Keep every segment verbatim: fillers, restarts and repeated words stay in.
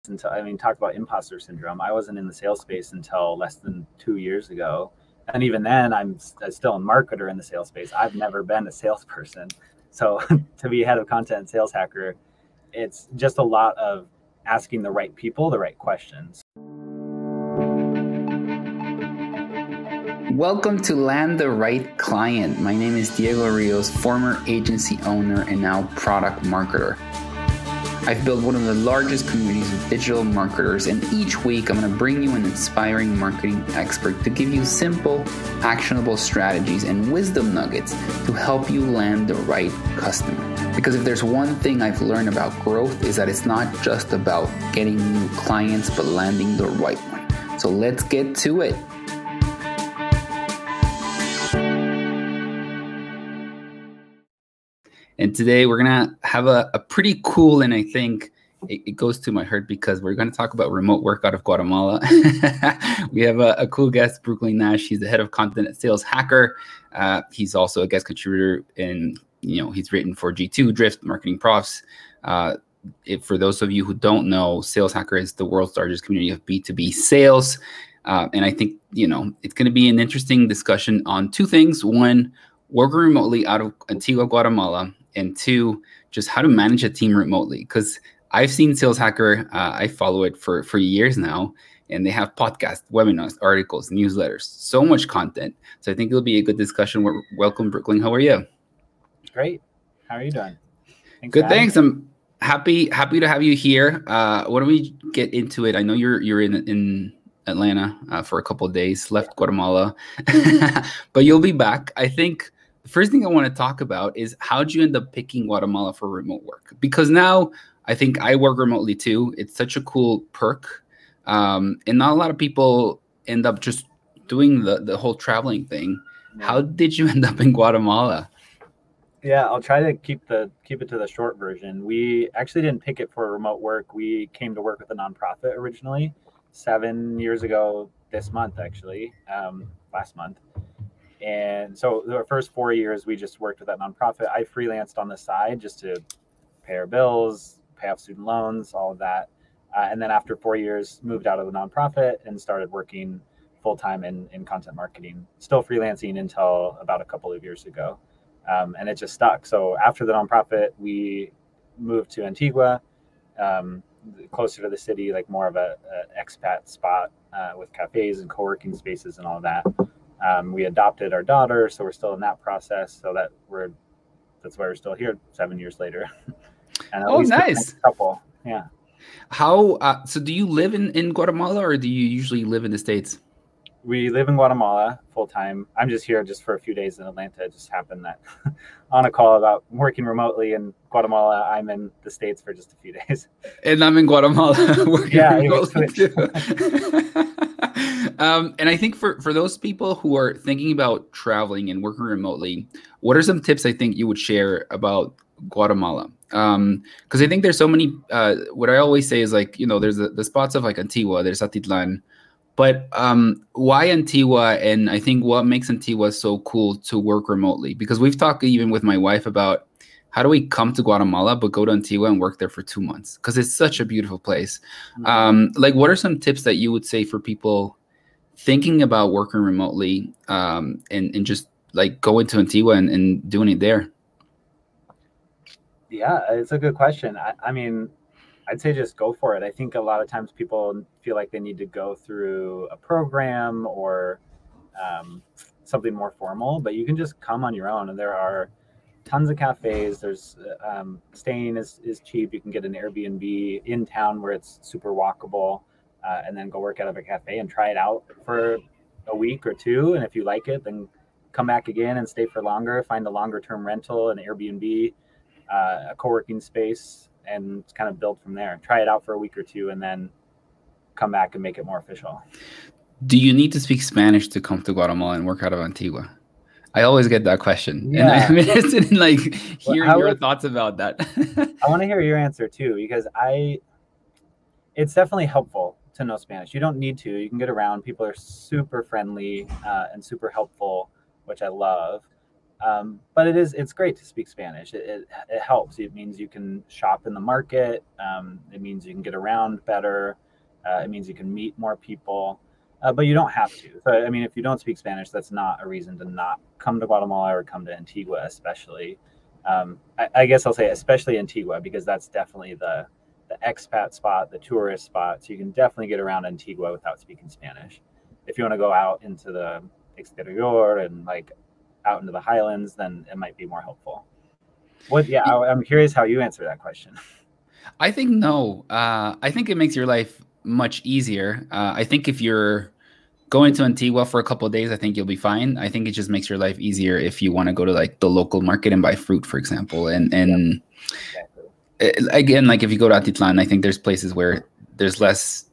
until, I mean, talk about imposter syndrome. I wasn't in the sales space until less than two years ago. And even then, I'm still a marketer in the sales space. I've never been a salesperson. So to be head of content Sales Hacker, it's just a lot of asking the right people the right questions. Welcome to Land the Right Client. My name is Diego Rios, former agency owner and now product marketer. I've built one of the largest communities of digital marketers, and each week I'm going to bring you an inspiring marketing expert to give you simple, actionable strategies and wisdom nuggets to help you land the right customer. Because if there's one thing I've learned about growth, is that it's not just about getting new clients, but landing the right one. So let's get to it. And today we're going to have a, a pretty cool, and I think it, it goes to my heart because we're going to talk about remote work out of Guatemala. We have a, a cool guest, Brooklyn Nash. He's the head of content at Sales Hacker. Uh, he's also a guest contributor, and you know he's written for G two, Drift, Marketing Profs. Uh, if, for those of you who don't know, Sales Hacker is the world's largest community of B two B sales. Uh, and I think you know it's going to be an interesting discussion on two things. One, working remotely out of Antigua, Guatemala. And two, just how to manage a team remotely. Because I've seen Sales Hacker, uh, I follow it for, for years now, and they have podcasts, webinars, articles, newsletters, so much content. So I think it'll be a good discussion. Welcome, Brooklyn. How are you? Great. How are you doing? Thanks good, thanks. Me. I'm happy happy to have you here. Uh, why don't we get into it? I know you're you're in in Atlanta uh, for a couple of days, left Guatemala, but you'll be back. I think the first thing I want to talk about is how'd you end up picking Guatemala for remote work? Because now I think I work remotely too. It's such a cool perk. Um, and not a lot of people end up just doing the, the whole traveling thing. Yeah. How did you end up in Guatemala? Yeah, I'll try to keep the keep it to the short version. We actually didn't pick it for remote work. We came to work with a nonprofit originally seven years ago this month, actually, um, last month. And so the first four years, we just worked with that nonprofit. I freelanced on the side just to pay our bills, pay off student loans, all of that. Uh, and then after four years, moved out of the nonprofit and started working full-time in, in content marketing, still freelancing until about a couple of years ago. Um, and it just stuck. So after the nonprofit, we moved to Antigua, um, closer to the city, like more of a, a expat spot uh, with cafes and co-working spaces and all of that. Um, we adopted our daughter, so we're still in that process. So that we're that's why we're still here seven years later. And oh, nice couple, yeah. How? Uh, so, do you live in, in Guatemala, or do you usually live in the States? We live in Guatemala full time. I'm just here just for a few days in Atlanta. It just happened that on a call about working remotely in Guatemala, I'm in the States for just a few days. And I'm in Guatemala working yeah, remotely too. um, and I think for, for those people who are thinking about traveling and working remotely, what are some tips I think you would share about Guatemala? Um, because I think there's so many, uh, what I always say is like, you know, there's the, the spots of like Antigua, there's Atitlan, but um, why Antigua? And I think what makes Antigua so cool to work remotely? Because we've talked even with my wife about how do we come to Guatemala, but go to Antigua and work there for two months? Because it's such a beautiful place. Mm-hmm. Um, like, what are some tips that you would say for people thinking about working remotely um, and, and just like going to Antigua and, and doing it there? Yeah, it's a good question. I, I mean, I'd say just go for it. I think a lot of times people feel like they need to go through a program or um, something more formal, but you can just come on your own. And there are tons of cafes. There's um, staying is, is cheap. You can get an Airbnb in town where it's super walkable, uh, and then go work out of a cafe and try it out for a week or two. And if you like it, then come back again and stay for longer. Find a longer term rental, an Airbnb, uh, a co-working space, and kind of build from there. Try it out for a week or two and then come back and make it more official. Do you need to speak Spanish to come to Guatemala and work out of Antigua? I always get that question. Yeah. And I'm interested in like hearing well, your would, thoughts about that. I want to hear your answer too, because I, it's definitely helpful to know Spanish. You don't need to, you can get around. People are super friendly uh, and super helpful, which I love. Um, but it is it's great to speak Spanish. It, it, it helps. It means you can shop in the market. Um, it means you can get around better. Uh, it means you can meet more people. Uh, but you don't have to. So I mean, if you don't speak Spanish, that's not a reason to not come to Guatemala or come to Antigua, especially. Um, I, I guess I'll say especially Antigua because that's definitely the the expat spot, the tourist spot. So you can definitely get around Antigua without speaking Spanish. If you want to go out into the exterior and like out into the highlands, then it might be more helpful. What? Yeah, I, I'm curious how you answer that question. I think no. Uh, I think it makes your life much easier. Uh, I think if you're going to Antigua for a couple of days, I think you'll be fine. I think it just makes your life easier if you want to go to like the local market and buy fruit, for example. And and yeah. Exactly. Again, like if you go to Atitlan, I think there's places where there's less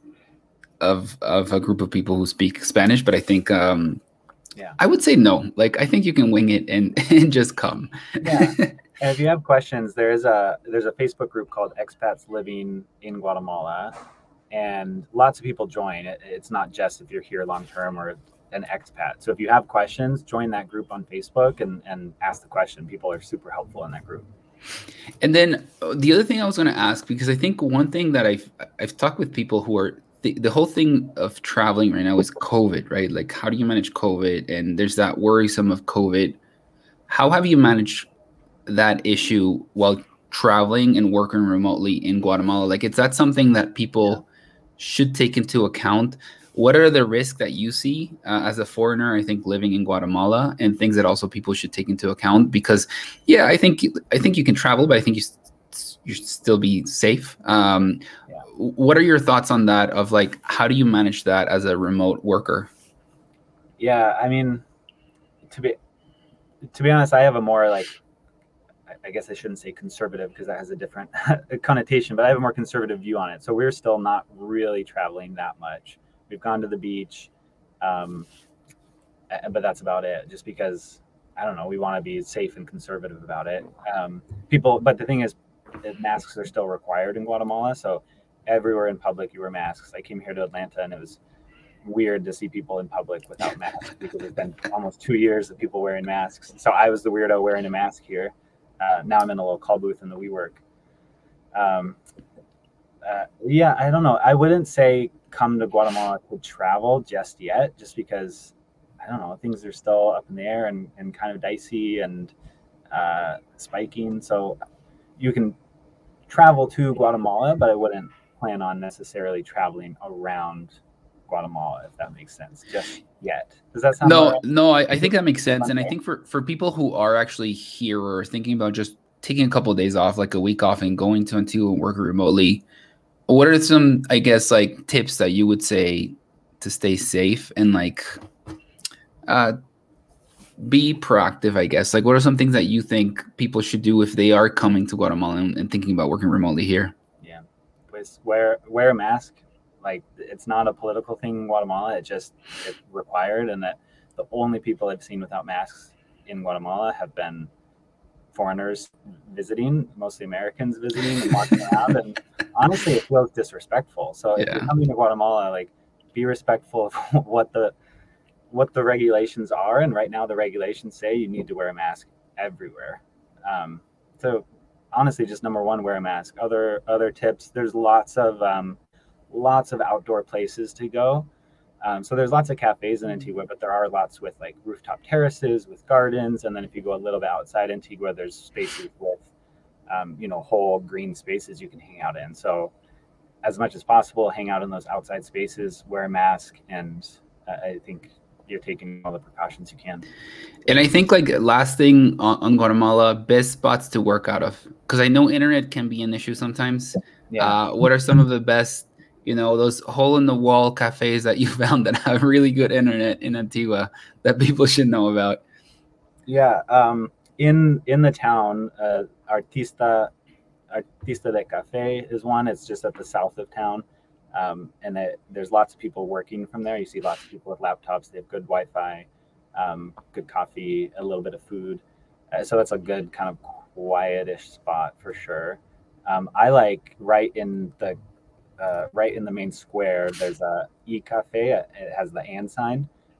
of of a group of people who speak Spanish, but I think um, yeah, I would say no. Like I think you can wing it and and just come. Yeah. And if you have questions, there's a there's a Facebook group called Expats Living in Guatemala, and lots of people join. It, it's not just if you're here long term or an expat. So if you have questions, join that group on Facebook and and ask the question. People are super helpful in that group. And then the other thing I was going to ask, because I think one thing that I've I've talked with people who are the, the whole thing of traveling right now is COVID, right? Like how do you manage COVID? And there's that worrisome of COVID. How have you managed that issue while traveling and working remotely in Guatemala? Like, is that something that people yeah. should take into account? What are the risks that you see uh, as a foreigner, I think, living in Guatemala, and things that also people should take into account? Because, yeah, I think I think you can travel, but I think you you should still be safe. Um, yeah. What are your thoughts on that? Of like, how do you manage that as a remote worker? Yeah, I mean, to be to be honest, I have a more like. I guess I shouldn't say conservative because that has a different connotation, but I have a more conservative view on it. So we're still not really traveling that much. We've gone to the beach, um, but that's about it. Just because I don't know, we want to be safe and conservative about it. Um, people, but the thing is, masks are still required in Guatemala. So everywhere in public, you wear masks. I came here to Atlanta, and it was weird to see people in public without masks because it's been almost two years of people wearing masks. So I was the weirdo wearing a mask here. Uh, now I'm in a little call booth in the WeWork. Um, uh, yeah, I don't know. I wouldn't say come to Guatemala to travel just yet, just because, I don't know, things are still up in the air and, and kind of dicey and uh, spiking. So you can travel to Guatemala, but I wouldn't plan on necessarily traveling around Guatemala, if that makes sense, just yet. Does that sound no right? no I, I think that makes sense. And I think for for people who are actually here or thinking about just taking a couple of days off, like a week off, and going to Antigua and working remotely, what are some, I guess, like tips that you would say to stay safe and like uh be proactive, I guess? Like what are some things that you think people should do if they are coming to Guatemala and, and thinking about working remotely here? Yeah, please wear wear a mask. Like it's not a political thing in Guatemala. It just it's required, and that the only people I've seen without masks in Guatemala have been foreigners visiting, mostly Americans visiting and walking around. And honestly, it feels disrespectful. So if yeah. you're coming to Guatemala, like be respectful of what the what the regulations are. And right now, the regulations say you need to wear a mask everywhere. Um, so honestly, just number one, wear a mask. Other other tips. There's lots of um, lots of outdoor places to go. Um, so there's lots of cafes in Antigua, but there are lots with like rooftop terraces with gardens. And then if you go a little bit outside Antigua, there's spaces with, um, you know, whole green spaces you can hang out in. So as much as possible, hang out in those outside spaces, wear a mask. And uh, I think you're taking all the precautions you can. And I think like last thing on, on Guatemala, best spots to work out of, because I know internet can be an issue sometimes. Yeah. Uh, what are some of the best, you know, those hole in the wall cafes that you found that have really good internet in Antigua that people should know about? Yeah. Um, in, in the town, uh, Artista, Artista de Cafe is one. It's just at the south of town. Um, and it, there's lots of people working from there. You see lots of people with laptops. They have good Wi-Fi, um, good coffee, a little bit of food. Uh, so that's a good kind of quietish spot for sure. Um, I like right in the uh, right in the main square. There's a e cafe. It has the and sign,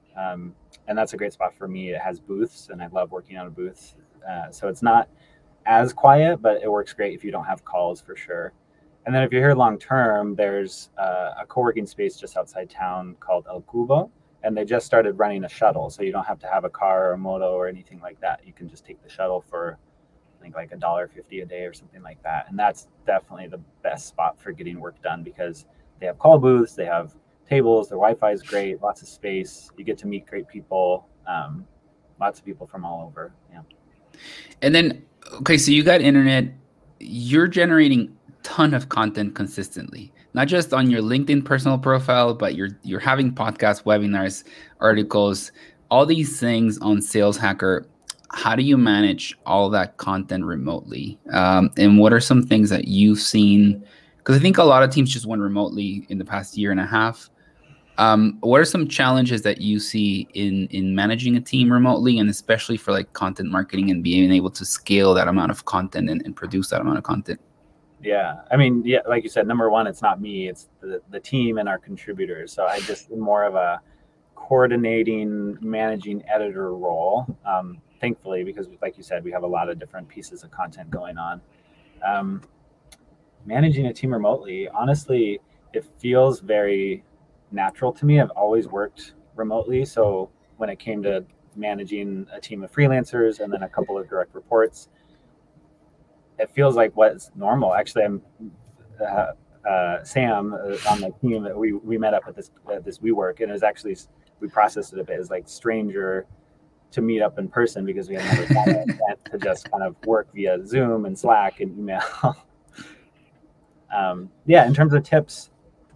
Um, and that's a great spot for me. It has booths, and I love working on a booth. Uh, so it's not as quiet, but it works great if you don't have calls for sure. And then if you're here long term, there's uh, a co-working space just outside town called El Cubo, and they just started running a shuttle, so you don't have to have a car or a moto or anything like that. You can just take the shuttle for, I think, like a dollar fifty a day or something like that. And that's definitely the best spot for getting work done because they have call booths, they have tables, their Wi-Fi is great, lots of space. You get to meet great people, um, lots of people from all over. Yeah. And then, okay, so you got internet, you're generating a ton of content consistently, not just on your LinkedIn personal profile, but you're you're having podcasts, webinars, articles, all these things on Sales Hacker. How do you manage all that content remotely? Um, and what are some things that you've seen? Because I think a lot of teams just went remotely in the past year and a half. Um, what are some challenges that you see in in managing a team remotely, and especially for like content marketing and being able to scale that amount of content and, and produce that amount of content? Yeah, I mean, yeah, like you said, number one, it's not me, it's the, the team and our contributors. So I just more of a coordinating, managing editor role, um, thankfully, because like you said, we have a lot of different pieces of content going on. Um, managing a team remotely, honestly, it feels very natural to me. I've always worked remotely. So when it came to managing a team of freelancers and then a couple of direct reports, it feels like what's normal. Actually, I'm uh, uh, Sam uh, on my team. We we met up at this at this WeWork, and it was actually we processed it a bit as like stranger to meet up in person because we had never done it to just kind of work via Zoom and Slack and email. um, yeah, in terms of tips,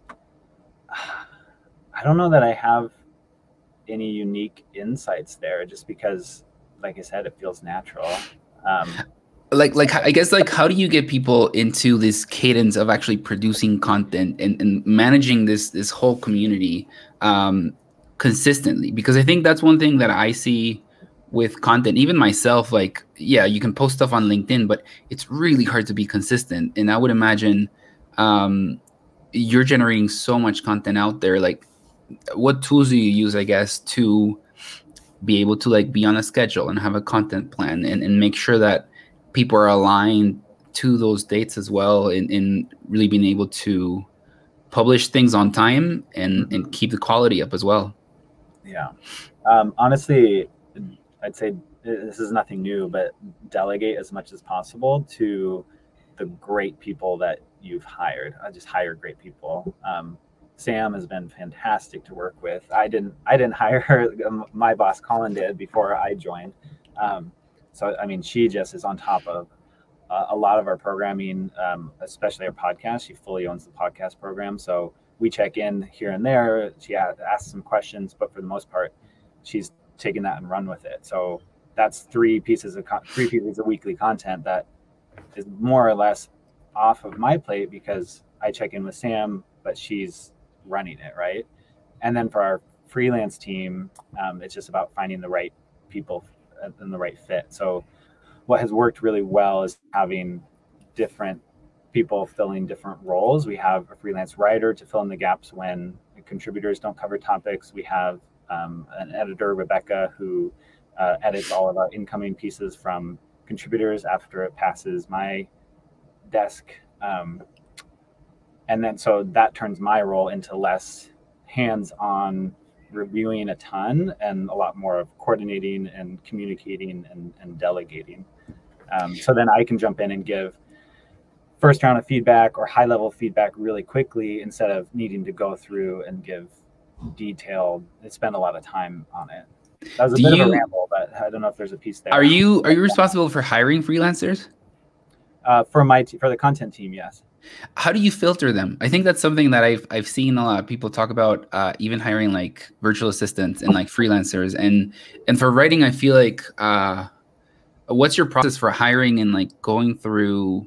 I don't know that I have any unique insights there, just because, like I said, it feels natural. Um, like, like I guess, like, how do you get people into this cadence of actually producing content and, and managing this this whole community um, consistently? Because I think that's one thing that I see with content, even myself. Like, yeah, you can post stuff on LinkedIn, but it's really hard to be consistent. And I would imagine um, you're generating so much content out there. Like, what tools do you use, I guess, to be able to like be on a schedule and have a content plan and, and make sure that people are aligned to those dates as well, in, in really being able to publish things on time and, and keep the quality up as well? Yeah. Um, honestly, I'd say this is nothing new, but delegate as much as possible to the great people that you've hired. I just hire great people. Um, Sam has been fantastic to work with. I didn't, I didn't hire her. My boss Colin did before I joined. Um, so, I mean, she just is on top of uh, a lot of our programming, um, especially our podcast. She fully owns the podcast program. So we check in here and there. She asks some questions, but for the most part, she's taken that and run with it. So that's three pieces of con- three pieces of weekly content that is more or less off of my plate because I check in with Sam, but she's running it, right? And then for our freelance team, um, it's just about finding the right people and the right fit. So what has worked really well is having different people filling different roles. We have a freelance writer to fill in the gaps when contributors don't cover topics. We have um, an editor, Rebecca, who uh, edits all of our incoming pieces from contributors after it passes my desk. Um, and then so that turns my role into less hands-on reviewing a ton and a lot more of coordinating and communicating and, and delegating. Um, so then I can jump in and give first round of feedback or high level feedback really quickly instead of needing to go through and give detailed, spend a lot of time on it. That was a Do bit you, of a ramble, but I don't know if there's a piece there. Are you are you responsible for hiring freelancers? Uh, for my t- for the content team, yes. How do you filter them? I think that's something that I've I've seen a lot of people talk about, uh, even hiring like virtual assistants and like freelancers. And and for writing, I feel like uh, what's your process for hiring and like going through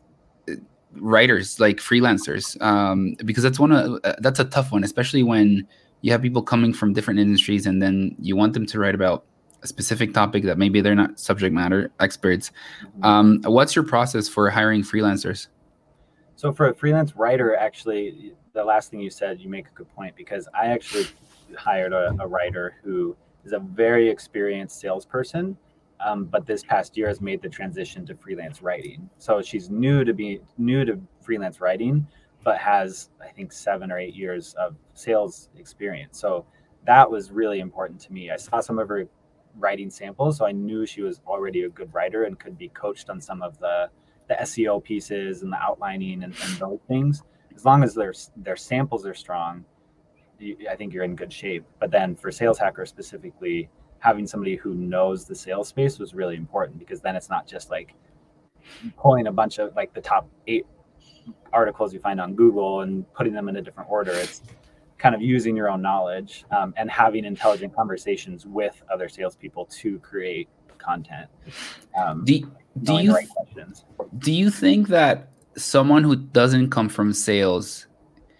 writers, like freelancers? Um, because that's one of uh, that's a tough one, especially when you have people coming from different industries and then you want them to write about a specific topic that maybe they're not subject matter experts. Mm-hmm. Um, what's your process for hiring freelancers? So for a freelance writer, actually, the last thing you said, you make a good point, because I actually hired a, a writer who is a very experienced salesperson, um, but this past year has made the transition to freelance writing. So she's new to be new to freelance writing, but has, I think, seven or eight years of sales experience. So that was really important to me. I saw some of her writing samples, so I knew she was already a good writer and could be coached on some of the, the S E O pieces and the outlining and, and those things. As long as their their samples are strong, I think you're in good shape. But then for Sales Hacker specifically, having somebody who knows the sales space was really important, because then it's not just like pulling a bunch of like the top eight articles you find on Google and putting them in a different order. It's kind of using your own knowledge um, and having intelligent conversations with other salespeople to create content. Um, do, do you right do you think that someone who doesn't come from sales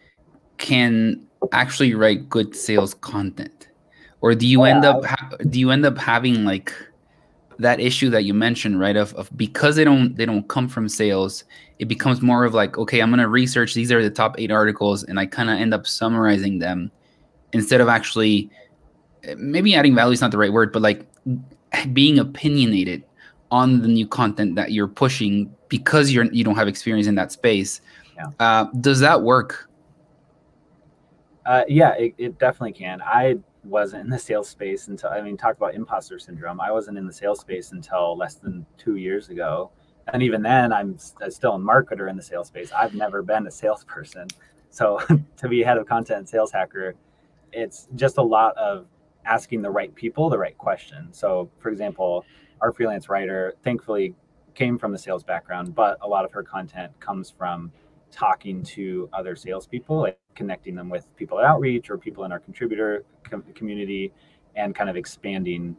can actually write good sales content, or do you yeah, end up ha- do you end up having like that issue that you mentioned, right? Of, of because they don't they don't come from sales, it becomes more of like, okay, I'm gonna research, these are the top eight articles, and I kind of end up summarizing them instead of actually, maybe adding value is not the right word, but like being opinionated on the new content that you're pushing because you're you don't have experience in that space. Yeah. Uh, does that work? Uh, yeah, it, it definitely can. I wasn't in the sales space until, I mean, talk about imposter syndrome. I wasn't in the sales space until less than two years ago. And even then, I'm still a marketer in the sales space. I've never been a salesperson. So to be head of content Sales Hacker, it's just a lot of asking the right people the right question. So for example, our freelance writer thankfully came from the sales background, but a lot of her content comes from talking to other salespeople, like connecting them with people at Outreach or people in our contributor com- community, and kind of expanding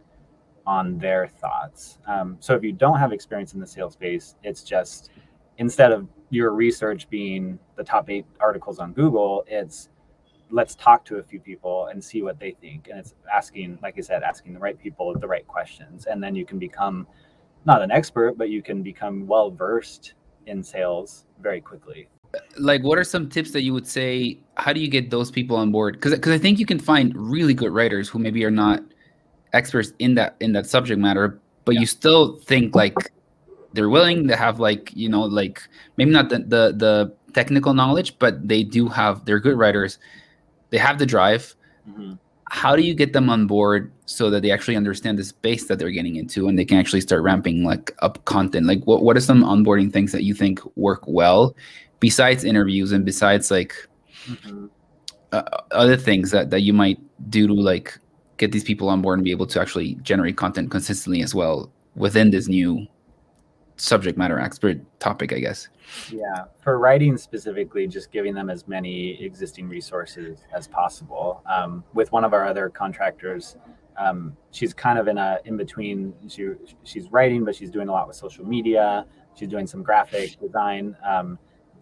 on their thoughts. Um, so if you don't have experience in the sales space, it's just, instead of your research being the top eight articles on Google, it's let's talk to a few people and see what they think. And it's asking, like I said, asking the right people the right questions. And then you can become not an expert, but you can become well-versed in sales very quickly. Like, what are some tips that you would say? How do you get those people on board? Because because I think you can find really good writers who maybe are not experts in that in that subject matter, but yeah. you still think like they're willing to have, like, you know, like maybe not the, the the technical knowledge, but they do have, they're good writers. They have the drive. Mm-hmm. How do you get them on board so that they actually understand the space that they're getting into and they can actually start ramping like up content? Like what, what are some onboarding things that you think work well besides interviews and besides like mm-hmm. uh, other things that, that you might do to like get these people on board and be able to actually generate content consistently as well within this new subject matter expert topic, I guess? Yeah, for writing specifically, just giving them as many existing resources as possible. Um, with one of our other contractors, um, she's kind of in a in between. She she's writing, but she's doing a lot with social media. She's doing some graphic design. Um,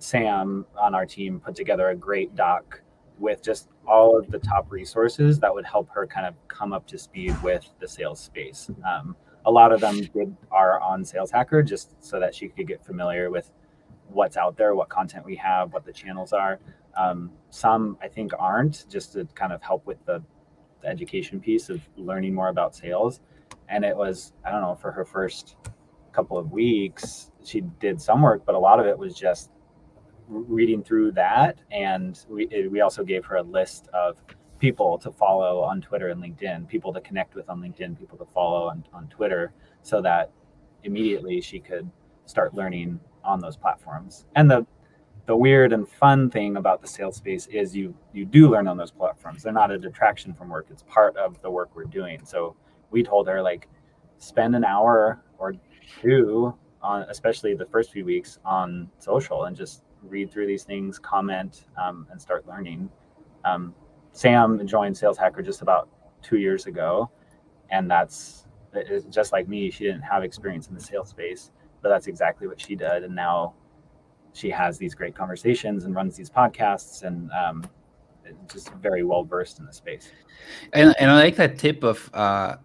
Sam on our team put together a great doc with just all of the top resources that would help her kind of come up to speed with the sales space. Um, a lot of them did are on Sales Hacker just so that she could get familiar with what's out there, what content we have, what the channels are. Um, some I think aren't, just to kind of help with the, the education piece of learning more about sales. And it was, I don't know, for her first couple of weeks, she did some work, but a lot of it was just reading through that. And we we also gave her a list of people to follow on Twitter and LinkedIn, people to connect with on LinkedIn, people to follow on, on Twitter, so that immediately she could start learning on those platforms. And the the weird and fun thing about the sales space is you you do learn on those platforms. They're not a detraction from work. It's part of the work we're doing. So we told her, like, spend an hour or two on, especially the first few weeks, on social and just read through these things, comment, um, and start learning. Um, Sam joined Sales Hacker just about two years ago, and that's it's just like me. She didn't have experience in the sales space, but that's exactly what she did. And now she has these great conversations and runs these podcasts, and um, just very well versed in the space. And, and I like that tip of uh,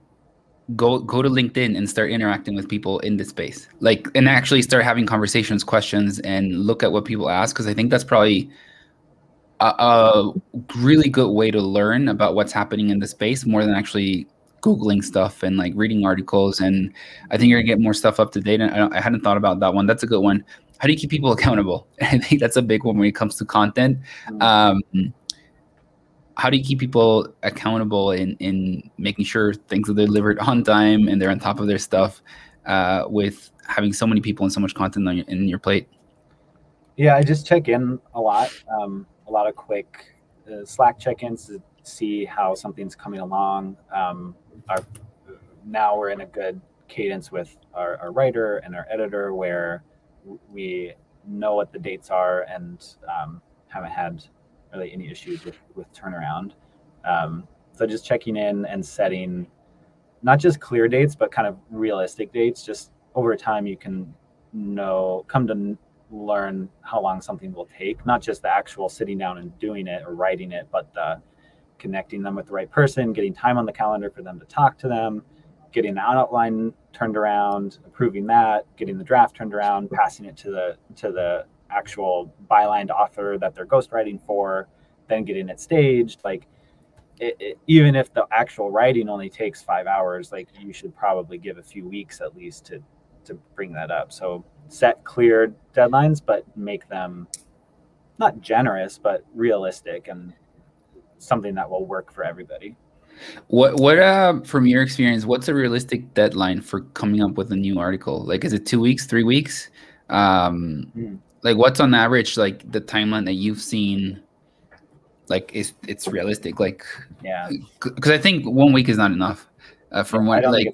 go go to LinkedIn and start interacting with people in the space, like, and actually start having conversations, questions, and look at what people ask, because I think that's probably a, a really good way to learn about what's happening in the space more than actually Googling stuff and like reading articles. And I think you're gonna get more stuff up to date. And I, don't, I hadn't thought about that one. That's a good one. How do you keep people accountable? I think that's a big one when it comes to content. Um, how do you keep people accountable in, in making sure things are delivered on time and they're on top of their stuff uh, with having so many people and so much content on your, in your plate? Yeah, I just check in a lot, um, a lot of quick uh, Slack check-ins to see how something's coming along. Um, our, now we're in a good cadence with our, our writer and our editor where we know what the dates are and um, haven't had really any issues with, with turnaround. Um, so just checking in and setting not just clear dates, but kind of realistic dates. Just over time, you can know, come to learn how long something will take, not just the actual sitting down and doing it or writing it, but the connecting them with the right person, getting time on the calendar for them to talk to them, getting the outline turned around, approving that, getting the draft turned around, passing it to the to the actual bylined author that they're ghostwriting for, then getting it staged. Like it, it, even if the actual writing only takes five hours, like you should probably give a few weeks at least to to bring that up. So set clear deadlines, but make them not generous, but realistic and something that will work for everybody. What what uh from your experience, what's a realistic deadline for coming up with a new article? Like, is it two weeks, three weeks? Um, mm. Like, what's on average like the timeline that you've seen? Like, is it's realistic? Like, yeah, because I think one week is not enough. Uh, from what like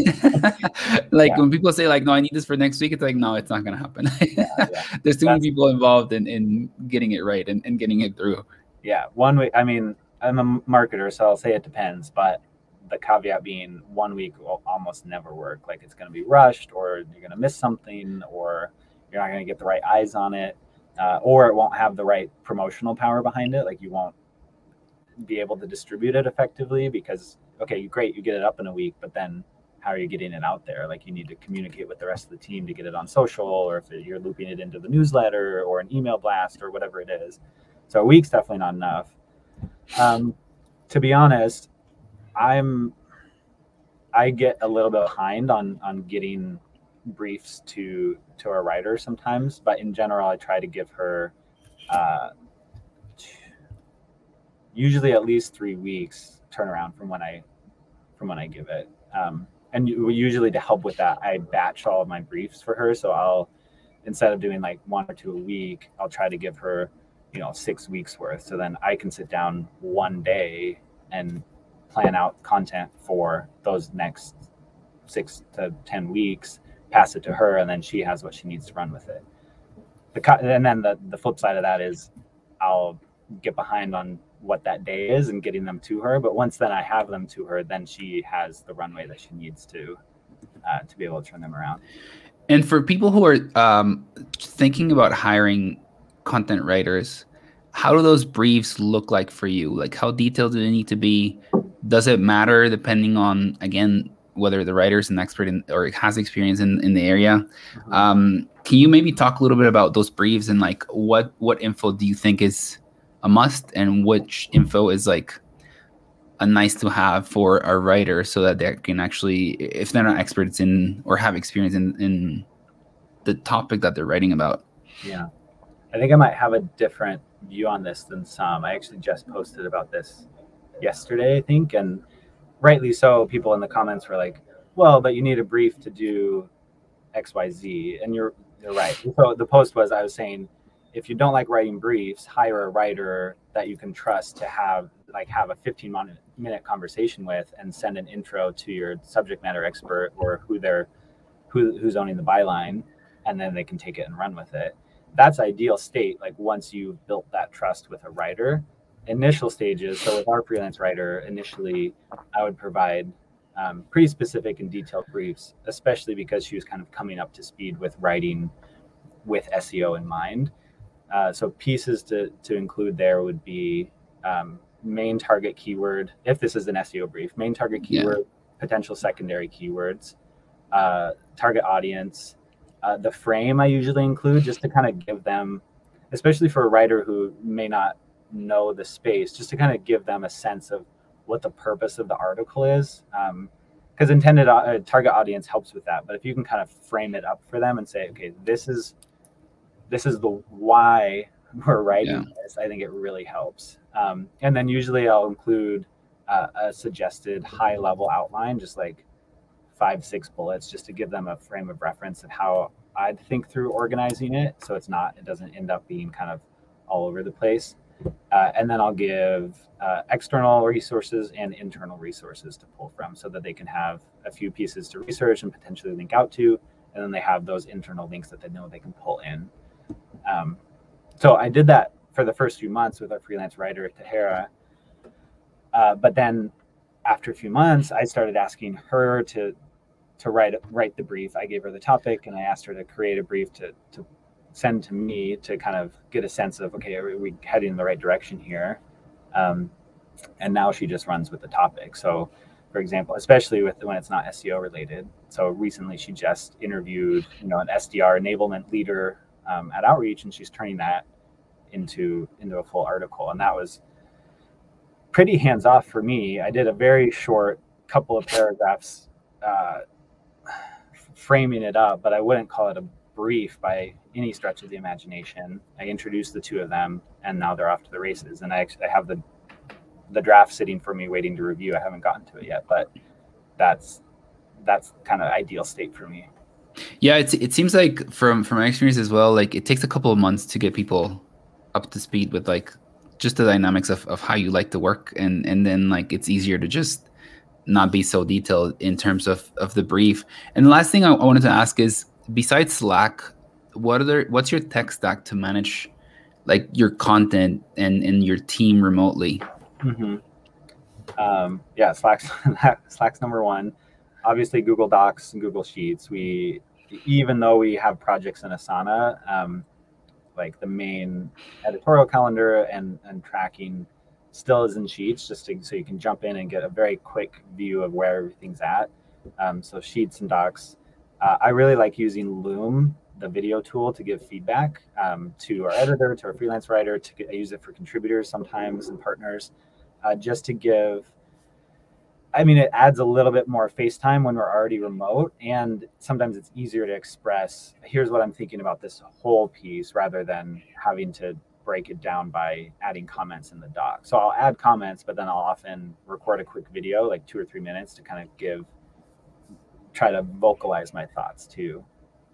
like yeah. When people say like, no, I need this for next week, it's like, no, it's not gonna happen. yeah, yeah. There's too That's, many people involved in in getting it right and, and getting it through. Yeah, one week. I mean, I'm a marketer, so I'll say it depends, but the caveat being one week will almost never work. Like it's going to be rushed, or you're going to miss something, or you're not going to get the right eyes on it, uh, or it won't have the right promotional power behind it. Like you won't be able to distribute it effectively because, okay, great, you get it up in a week, but then how are you getting it out there? Like you need to communicate with the rest of the team to get it on social, or if you're looping it into the newsletter or an email blast or whatever it is. So a week's definitely not enough. Um, to be honest, I'm I get a little bit behind on on getting briefs to to our writer sometimes, but in general, I try to give her uh, usually at least three weeks turnaround from when I from when I give it. Um, and usually to help with that, I batch all of my briefs for her. So I'll instead of doing like one or two a week, I'll try to give her, you know, six weeks worth. So then I can sit down one day and plan out content for those next six to ten weeks, pass it to her, and then she has what she needs to run with it. The and then the, the flip side of that is I'll get behind on what that day is and getting them to her. But once then I have them to her, then she has the runway that she needs to uh, to be able to turn them around. And for people who are um, thinking about hiring content writers, how do those briefs look like for you? Like, how detailed do they need to be? Does it matter depending on, again, whether the writer is an expert in or has experience in, in the area? Mm-hmm. Um, can you maybe talk a little bit about those briefs and like what what info do you think is a must and which info is like a nice to have for a writer so that they can actually, if they're not experts in or have experience in, in the topic that they're writing about? Yeah, I think I might have a different view on this than some. I actually just posted about this yesterday, I think, and rightly so. People in the comments were like, well, but you need a brief to do X Y Z, and you're you're right. So the post was, I was saying, if you don't like writing briefs, hire a writer that you can trust to have like have a fifteen minute conversation with and send an intro to your subject matter expert or who they're who who's owning the byline, and then they can take it and run with it. That's ideal state. Like once you've built that trust with a writer, initial stages. So with our freelance writer, initially I would provide um, pretty specific and detailed briefs, especially because she was kind of coming up to speed with writing with S E O in mind. Uh, so pieces to, to include there would be um, main target keyword, if this is an S E O brief, main target keyword, yeah. potential secondary keywords, uh, target audience, uh, the frame I usually include just to kind of give them, especially for a writer who may not know the space, just to kind of give them a sense of what the purpose of the article is. Um, because intended uh, target audience helps with that. But if you can kind of frame it up for them and say, okay, this is this is the why we're writing yeah. this, I think it really helps. Um, and then usually I'll include uh, a suggested high level outline, just like five, six bullets, just to give them a frame of reference of how I'd think through organizing it. So it's not, it doesn't end up being kind of all over the place. Uh, and then I'll give uh, external resources and internal resources to pull from, so that they can have a few pieces to research and potentially link out to. And then they have those internal links that they know they can pull in. Um, so I did that for the first few months with our freelance writer, Tahara. Uh, but then after a few months, I started asking her to to write write the brief. I gave her the topic, and I asked her to create a brief to to send to me to kind of get a sense of, okay, are we heading in the right direction here? Um, and now she just runs with the topic. So, for example, especially with when it's not S E O related. So recently, she just interviewed, you know, an S D R enablement leader um, at Outreach, and she's turning that into into a full article. And that was pretty hands off for me. I did a very short couple of paragraphs uh, framing it up, but I wouldn't call it a brief by any stretch of the imagination. I introduced the two of them, and now they're off to the races. And I actually I have the the draft sitting for me waiting to review. I haven't gotten to it yet, but that's that's kind of ideal state for me. Yeah, it's, it seems like from from my experience as well, like it takes a couple of months to get people up to speed with like just the dynamics of, of how you like to work, and and then like it's easier to just not be so detailed in terms of of the brief. And the last thing I, I wanted to ask is, besides Slack, what other what's your tech stack to manage like your content and and your team remotely? Mm-hmm. Um, yeah, Slack's Slack's number one. Obviously, Google Docs and Google Sheets. We, even though we have projects in Asana, um, like the main editorial calendar and and tracking still is in Sheets, just to, so you can jump in and get a very quick view of where everything's at. Um, so Sheets and Docs. Uh, I really like using Loom, the video tool, to give feedback um, to our editor, to our freelance writer. To get, I use it for contributors sometimes and partners, uh, just to give. I mean, it adds a little bit more face time when we're already remote, and sometimes it's easier to express, here's what I'm thinking about this whole piece, rather than having to break it down by adding comments in the doc. So I'll add comments, but then I'll often record a quick video, like two or three minutes, to kind of give, try to vocalize my thoughts too.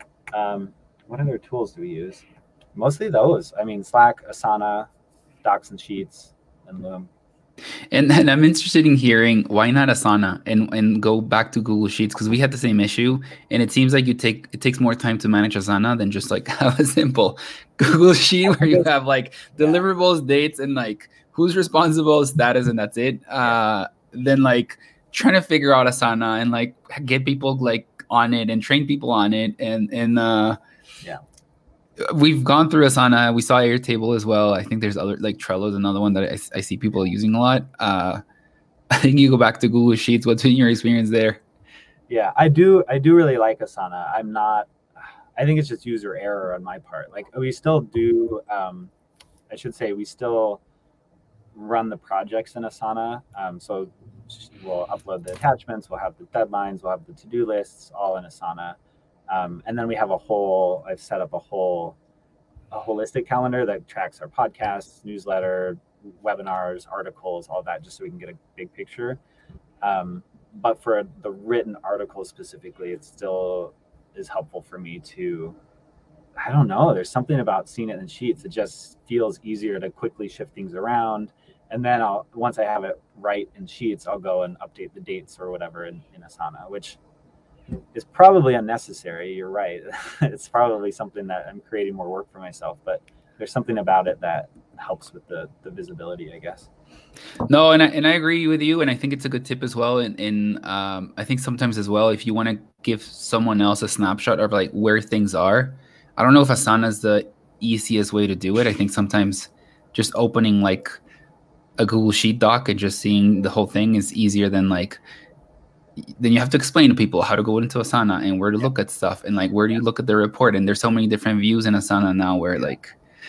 Um, what other tools do we use? Mostly those. I mean, Slack, Asana, Docs and Sheets, and Loom. And, and I'm interested in hearing, why not Asana and, and go back to Google Sheets? Because we had the same issue, and it seems like you take it takes more time to manage Asana than just like have a simple Google Sheet where you have like deliverables, dates, and like who's responsible, status, and that's it. Uh, then like trying to figure out Asana and like get people like on it and train people on it, and and uh, yeah. We've gone through Asana. We saw Airtable as well. I think there's other, like Trello is another one that I, I see people using a lot. Uh, I think you go back to Google Sheets. What's been your experience there? Yeah, I do. I do really like Asana. I'm not, I think it's just user error on my part. Like we still do, um, I should say we still run the projects in Asana. Um, so we'll upload the attachments, we'll have the deadlines, we'll have the to-do lists all in Asana. Um, and then we have a whole, I've set up a whole, a holistic calendar that tracks our podcasts, newsletter, webinars, articles, all that, just so we can get a big picture. Um, but for the written articles specifically, it still is helpful for me to, I don't know, there's something about seeing it in Sheets. It just feels easier to quickly shift things around. And then I'll, once I have it right in Sheets, I'll go and update the dates or whatever in, in Asana, which is probably unnecessary. You're right. It's probably something that I'm creating more work for myself, but there's something about it that helps with the, the visibility, I guess. No, and I, and I agree with you. And I think it's a good tip as well. And in, in, um, I think sometimes as well, if you want to give someone else a snapshot of like where things are, I don't know if Asana is the easiest way to do it. I think sometimes just opening like a Google Sheet doc and just seeing the whole thing is easier than like, then you have to explain to people how to go into Asana and where to look at stuff and like where do you look at the report, and there's so many different views in Asana now where like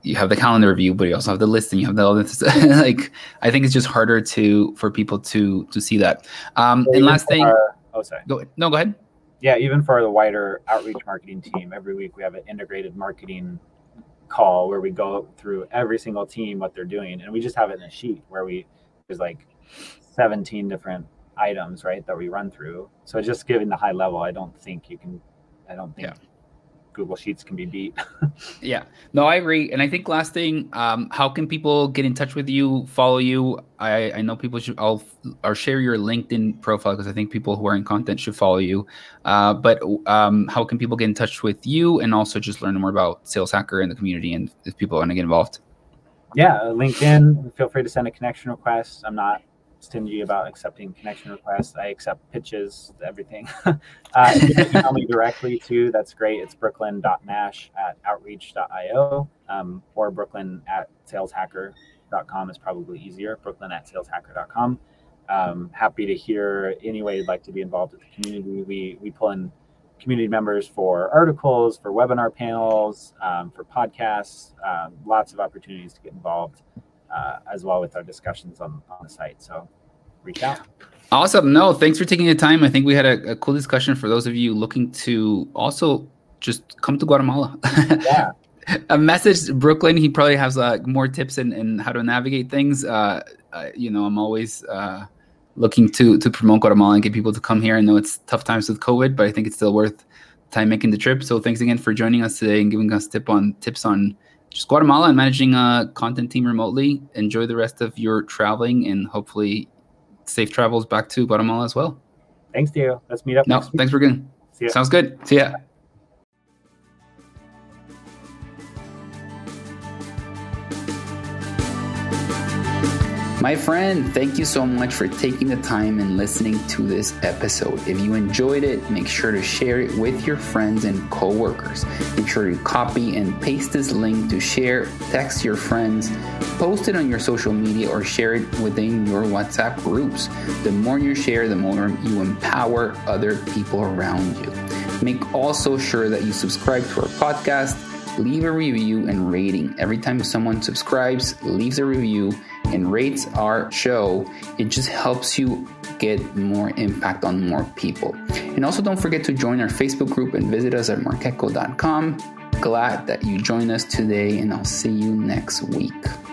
you have the calendar view, but you also have the listing. You have the all this. Like, I think it's just harder to for people to to see that. Um, So and even last for thing, our- oh, sorry. go no, go ahead. Yeah, even for the wider outreach marketing team, every week we have an integrated marketing call where we go through every single team, what they're doing. And we just have it in a sheet where we, there's like seventeen different items, right, that we run through. So just given the high level, I don't think you can, I don't think Yeah. Google Sheets can be beat. Yeah, no, I agree. And I think last thing, um, how can people get in touch with you, follow you? I, I know people should, I'll, I'll share your LinkedIn profile because I think people who are in content should follow you. Uh, but um, how can people get in touch with you and also just learn more about Sales Hacker and the community and if people want to get involved? Yeah, LinkedIn, feel free to send a connection request. I'm not stingy about accepting connection requests. I accept pitches, everything. uh, if you can email me directly too, that's great. It's brooklyn dot nash at outreach dot io um, or brooklyn at sales hacker dot com is probably easier, brooklyn at sales hacker dot com. Um, happy to hear any way you'd like to be involved with the community. We, we pull in community members for articles, for webinar panels, um, for podcasts, um, lots of opportunities to get involved. Uh, as well with our discussions on, on the site. So reach out. Awesome. No, thanks for taking the time. I think we had a, a cool discussion for those of you looking to also just come to Guatemala. Yeah. A message, Brooklyn. He probably has uh, more tips in, in how to navigate things. Uh, uh, you know, I'm always uh, looking to to promote Guatemala and get people to come here. I know it's tough times with COVID, but I think it's still worth time making the trip. So thanks again for joining us today and giving us tip on tips on just Guatemala and managing a content team remotely. Enjoy the rest of your traveling and hopefully safe travels back to Guatemala as well. Thanks, Diego. Let's meet up. No, next week. thanks for getting. See ya. Sounds good. See ya. My friend, thank you so much for taking the time and listening to this episode. If you enjoyed it, make sure to share it with your friends and coworkers. Make sure to copy and paste this link to share, text your friends, post it on your social media, or share it within your WhatsApp groups. The more you share, the more you empower other people around you. Make also sure that you subscribe to our podcast, leave a review and rating. Every time someone subscribes, leaves a review, and rates our show, it just helps you get more impact on more people. And also don't forget to join our Facebook group and visit us at marqueco dot com. Glad that you joined us today, and I'll see you next week.